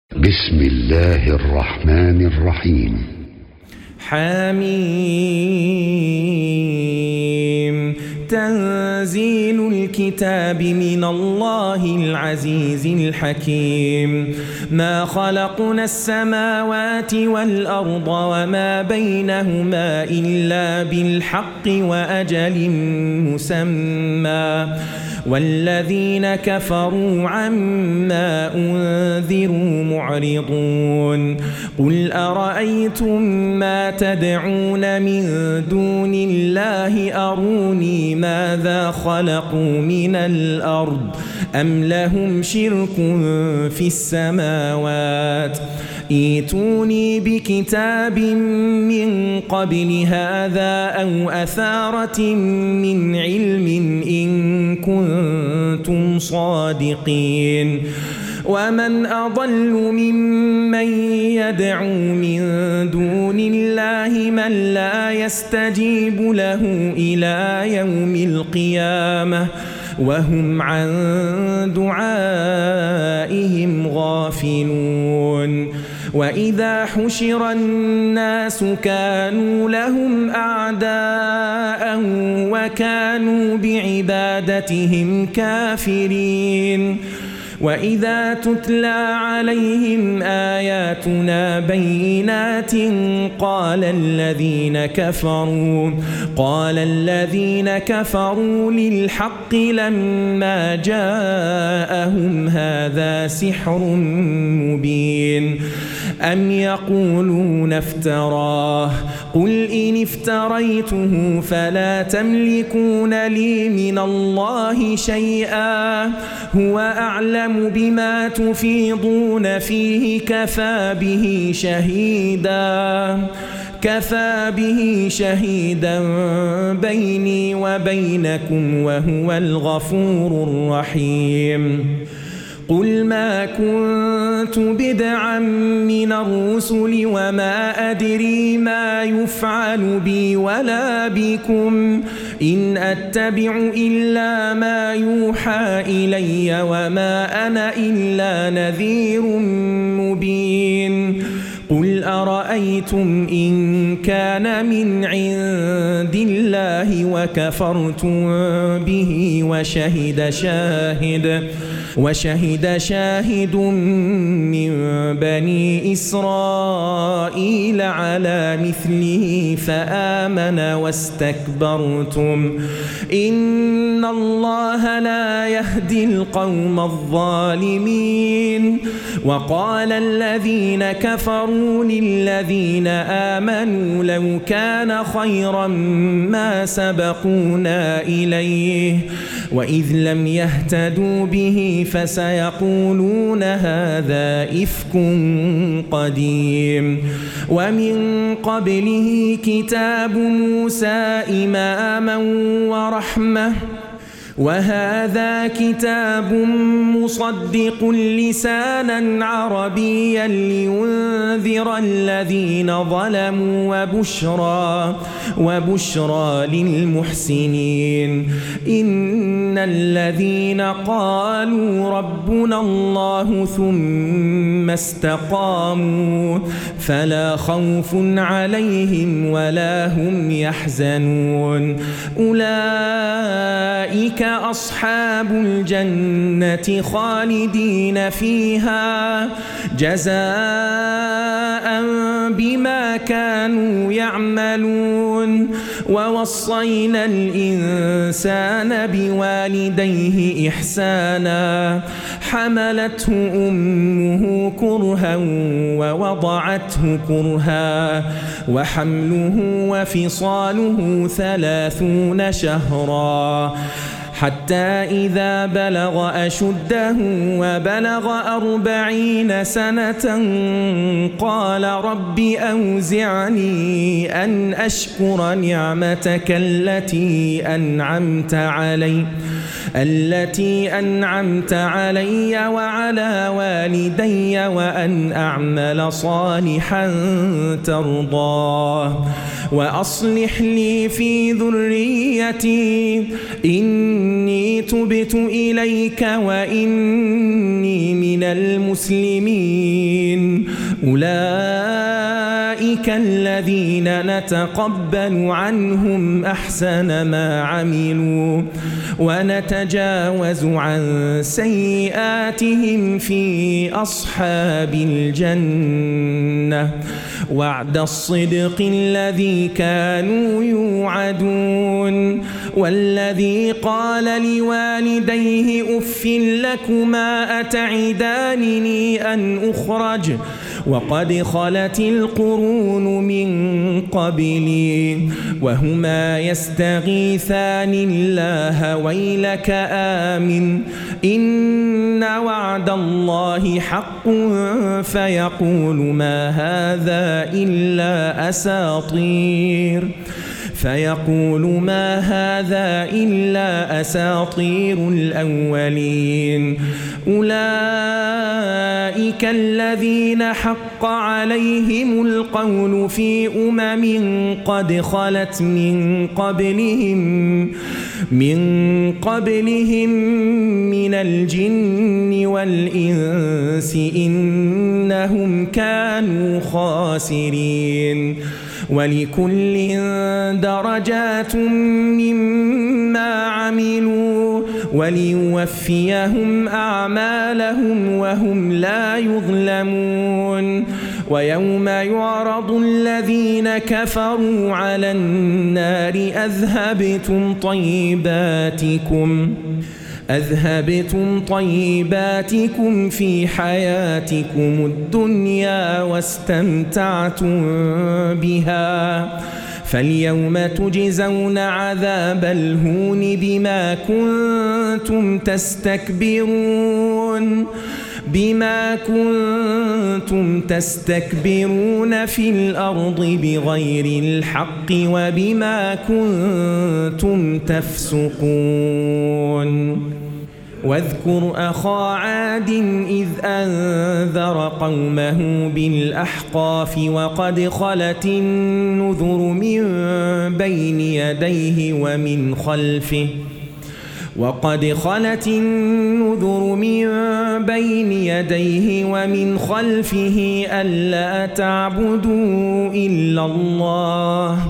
بسم الله الرحمن الرحيم. حميم. تنزيل الكتاب من الله العزيز الحكيم. ما خلقنا السماوات والأرض وما بينهما إلا بالحق وأجل مسمى، والذين كفروا عما أنذروا معرضون. قل أرأيتم ما تدعون من دون الله أروني ماذا خلقوا من الأرض أم لهم شرك في السماوات. ائتوني بكتاب من قبل هذا أو أثارة من علم إن كنتم صادقين. ومن أضل ممن يدعو من دون الله من لا يستجيب له إلى يوم القيامة وهم عن دعائهم غافلون. وإذا حشر الناس كانوا لهم أعداء وكانوا بعبادتهم كافرين. وإذا تتلى عليهم آياتنا بينات قال الذين كفروا للحق لما جاءهم هذا سحر مبين. أم يقولون افتراه قل إن افتريته فلا تملكون لي من الله شيئا هو أعلم بما تفيضون فيه كفى به شهيدا بيني وبينكم وهو الغفور الرحيم. قل ما كنت بدعا من الرسل وما أدري ما يفعل بي ولا بكم إن أتبع إلا ما يوحى إلي وما أنا إلا نذير مبين. قل أرأيتم إن كان من عند الله وكفرتم به وشهد شاهد من بني إسرائيل على مثله فآمن واستكبرتم إن الله لا يهدي القوم الظالمين. وقال الذين كفروا للذين آمنوا لو كان خيرا ما سبقونا إليه وإذ لم يهتدوا به فسيقولون هذا إفك قديم. ومن قبله كتاب موسى إماما ورحمة وهذا كتاب مصدق لسانا عربيا لينذر الذين ظلموا وبشرى للمحسنين. إن الذين قالوا ربنا الله ثم استقاموا فلا خوف عليهم ولا هم يحزنون. أولئك أصحاب الجنة خالدين فيها جزاء بما كانوا يعملون. ووصينا الإنسان بوالديه إحسانا حملته أمه كرها ووضعته كرها وحمله وفصاله 30 شهرا حتى إذا بلغ أشده وبلغ 40 سنة قال رب أوزعني أن أشكر نعمتك التي أنعمت علي التي أنعمت علي وعلى والدي وأن أعمل صالحا ترضاه وأصلح لي في ذريتي إني تبت إليك وإني من المسلمين أولئك الذين نتقبل عنهم أحسن ما عملوا ونتجاوز عن سيئاتهم في أصحاب الجنة وعد الصدق الذي كانوا يوعدون والذي قال لوالديه أف لكما أتعدانني أن أخرج وقد خلت القرون من قبلي وهما يستغيثان الله ويلك آمن إن وعد الله حق فيقول ما هذا إلا أساطير الأولين أولئك الذين حق عليهم القول في قد خلت من قبلهم من الجن والإنس إنهم كانوا خاسرين ولكل درجات مما عملوا وليوفيهم أعمالهم وهم لا يظلمون ويوم يعرض الذين كفروا على النار أذهبتم طيباتكم في حياتكم الدنيا واستمتعتم بها فاليوم تجزون عذاب الهون بما كنتم تستكبرون في الأرض بغير الحق وبما كنتم تفسقون واذكر أخا عاد إذ أنذر قومه بالأحقاف وقد خلت النذر من بين يديه ومن خلفه ألا تعبدوا إلا الله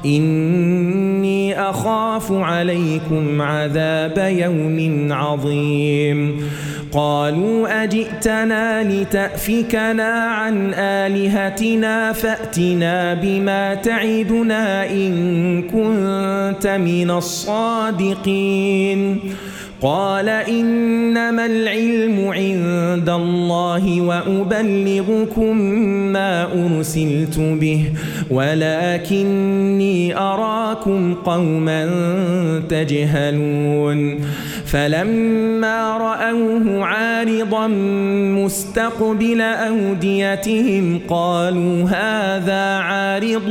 إني أخاف عليكم عذاب يوم عظيم قالوا أجئتنا لتأفكنا عن آلهتنا فأتنا بما تعدنا إن كنت من الصادقين قال إنما العلم عند الله وأبلغكم ما أرسلت به ولكني أراكم قوما تجهلون فلما رأوه عارضا مستقبل أوديتهم قالوا هذا عارض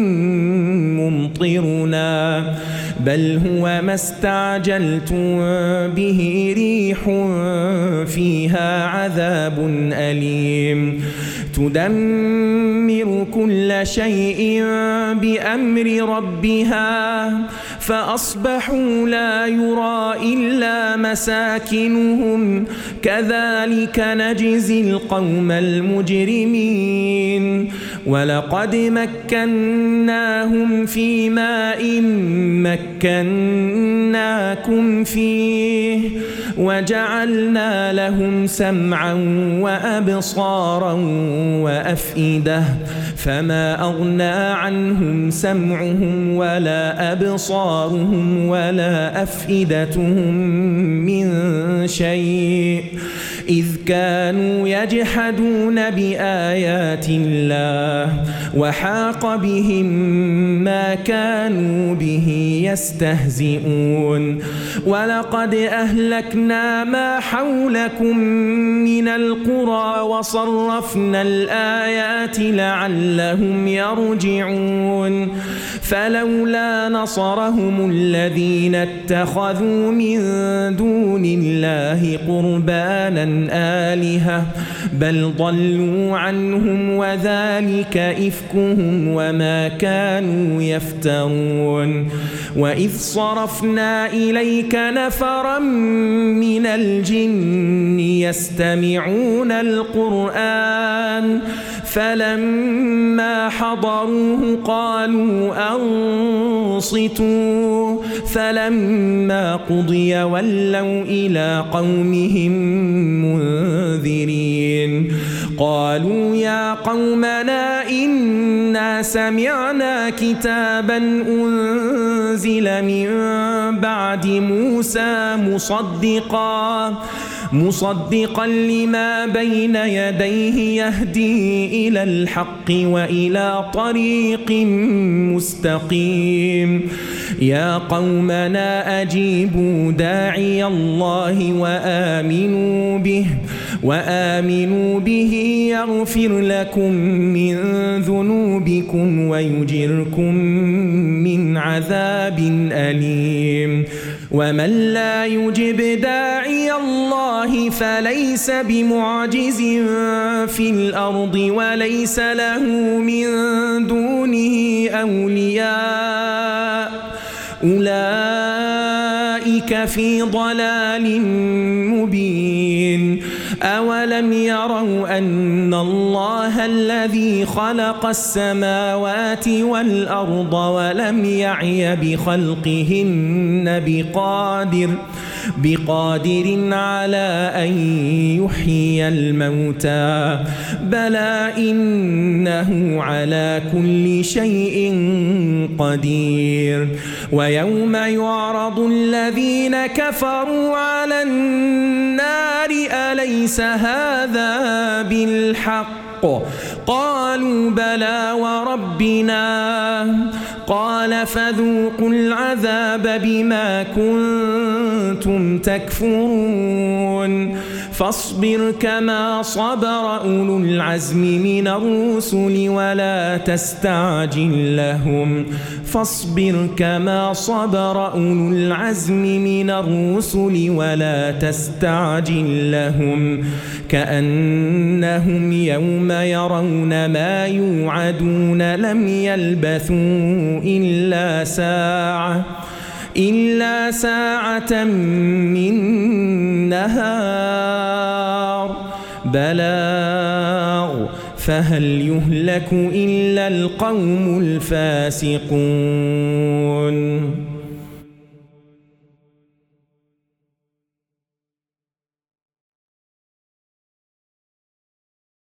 ممطرنا بل هو ما استعجلتم به ريح فيها عذاب أليم تدمر كل شيء بأمر ربها فأصبحوا لا يرى إلا مساكنهم كذلك نجزي القوم المجرمين ولقد مكناهم في ماء مكناكم فيه وجعلنا لهم سمعا وأبصارا وأفئدة فما أغنى عنهم سمعهم ولا أبصارهم ولا أفئدتهم من شيء إذ كانوا يجحدون بآيات الله وحاق بهم ما كانوا به يستهزئون ولقد أهلكنا ما حولكم من القرى وصرفنا الآيات لعلهم يرجعون فلولا نصرهم الذين اتخذوا من دون الله قربانا آلهة بل ضلوا عنهم وذلك إفكهم وما كانوا يفترون وإذ صرفنا إليك نفرا من الجن يستمعون القرآن فلما حضروه قالوا أنصتوا فلما قضي ولوا إلى قومهم منذرين قالوا يا قومنا إنا سمعنا كتابا أنزل من بعد موسى مصدقا لما بين يديه يهدي إلى الحق وإلى طريق مستقيم يا قومنا أجيبوا داعي الله وآمنوا به يغفر لكم من ذنوبكم ويجركم من عذاب أليم ومن لا يجب داعي الله فليس بمعجز في الأرض وليس له من دونه أولياء أولئك في ضلال مبين أولم يروا أن الله الذي خلق السماوات والأرض ولم يعي بخلقهن بقادر على أن يحيي الموتى بلى إنه على كل شيء قدير ويوم يعرض الذين كفروا على النار أليس هذا بالحق قالوا بلى وربنا قال فذوقوا العذاب بما كنتم تكفرون فاصبر كما صبر أولو العزم من الرسل ولا تستعجل لهم فاصبر كما صبر أولو العزم من الرسل ولا تستعجل لهم كأنهم يوم يرون ما يوعدون لم يلبثوا إلا ساعة من نهار بلاغ فهل يهلك إلا القوم الفاسقون